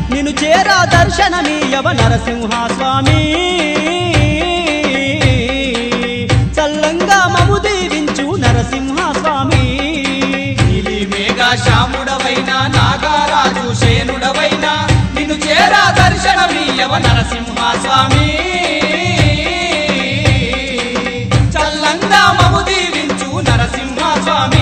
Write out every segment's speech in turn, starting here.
నిన్ను చేరా దర్శనమీయవ నరసింహ స్వామి చల్లంగా మము దీవించు నరసింహ స్వామి నీలి మేఘ శ్యాముడవైన నాగరాజు శేనుడవైన నిన్ను చేరా దర్శనమీయవ నరసింహ స్వామి చల్లంగా మము దీవించు నరసింహ స్వామి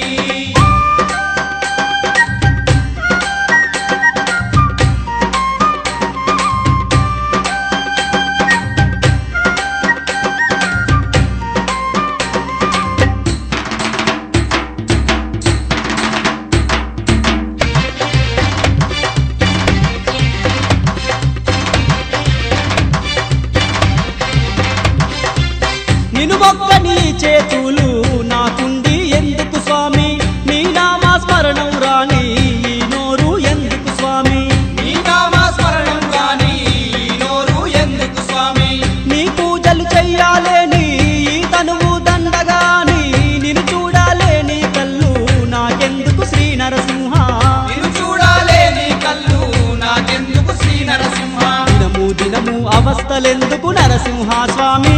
నిన్ను మొక్క నీ చేతులు నాకుండి ఎందుకు స్వామి నీ నామస్మరణం రాని ఈ నోరు ఎందుకు స్వామి నీ నామస్మరణం రాని ఈ నోరు ఎందుకు స్వామి నీ పూజలు చెయ్యాలేని ఈ తనువు దండగాని నిన్ను చూడాలేని కళ్ళు నాకెందుకు శ్రీ నరసింహ నిన్ను చూడాలేని కళ్ళు నాకెందుకు శ్రీ నరసింహ దినము దినము అవస్థలెందుకు నరసింహ స్వామి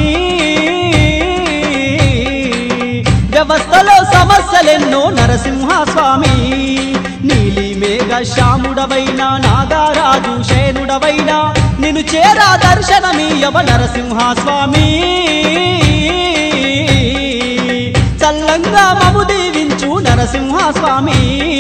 వ్యవస్థలో సమస్యలెన్నో నరసింహ స్వామి నీలి మేఘ శ్యాముడవైన నాగరాజు శేనుడవైన నిన్ను చేరా దర్శనమీయవ నరసింహ స్వామి చల్లంగా మము దీవించు నరసింహ స్వామి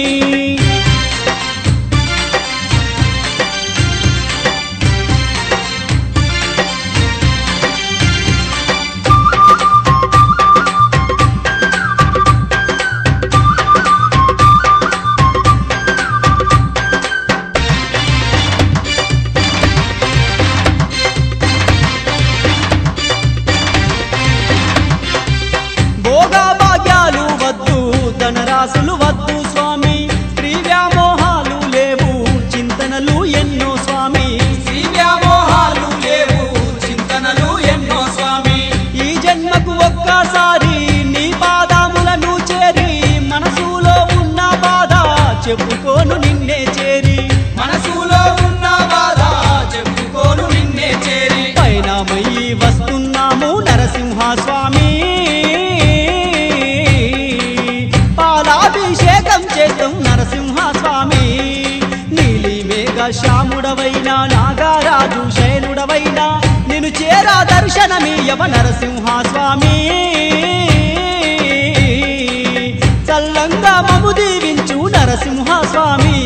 భోగభాగ్యాలు వద్దు ధనరాశులు వద్దు స్వామి స్త్రీ వ్యామోహాలు లేవు చింతనలు ఎన్నో స్వామి శ్రీ వ్యామోహాలు లేవు చింతనలు ఎన్నో స్వామి ఈ జన్మకు ఒక్కసారి నీ పాదములను చేరి మనసులో ఉన్న బాధ చెప్పుకోను నిన్నే చేరి మనసులో ఉన్న బాధ చెప్పుకోను నిన్నే చేరి పైనమయ్యి వస్తున్నాము నరసింహ స్వామి పాలాభిషేకం చేద్దాం నరసింహ స్వామి నీలి మేఘ శ్యాముడవైన నాగరాజు శైలుడవైన నిన్ను చేరా దర్శనమీయవ నరసింహ స్వామి చల్లంగా మము దీవించు నరసింహ స్వామి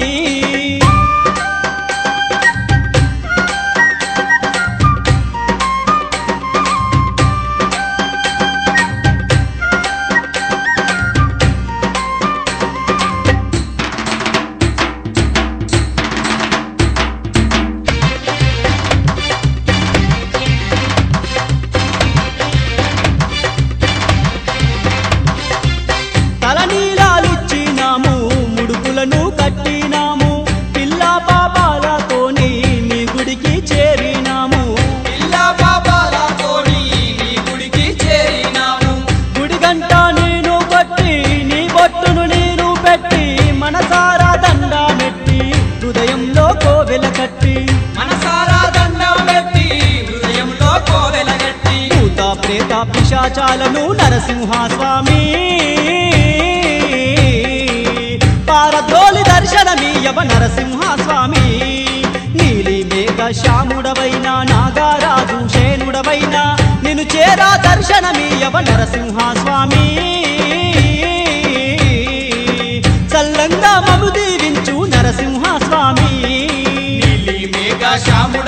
తలనీలాలిచ్చినాము ముడుపులను కట్టినాము పిల్ల పాపాలతోని నీ గుడికి చేరినాము పిల్ల పాపాలతోని నీ గుడికి చేరినాము గుడి గంట నేను కొట్టి నీ బొట్టును నీరు పెట్టి మనసారా దండమెట్టి హృదయంలో కోవెల కట్టి మనసారా దండం పెట్టి హృదయంలో కోవెలగట్టి భూత ప్రేత పిశాచాలను నరసింహ స్వామి పారద్రోలి దర్శనమీయవ నరసింహ స్వామి నీలి మేఘ శ్యాముడవైన నాగరాజు శేనుడవైన నిన్ను చేరా దర్శనమీయవ నరసింహ స్వామి చల్లంగా మము దీవించు నరసింహ స్వామి నీలి మేఘ శ్యాము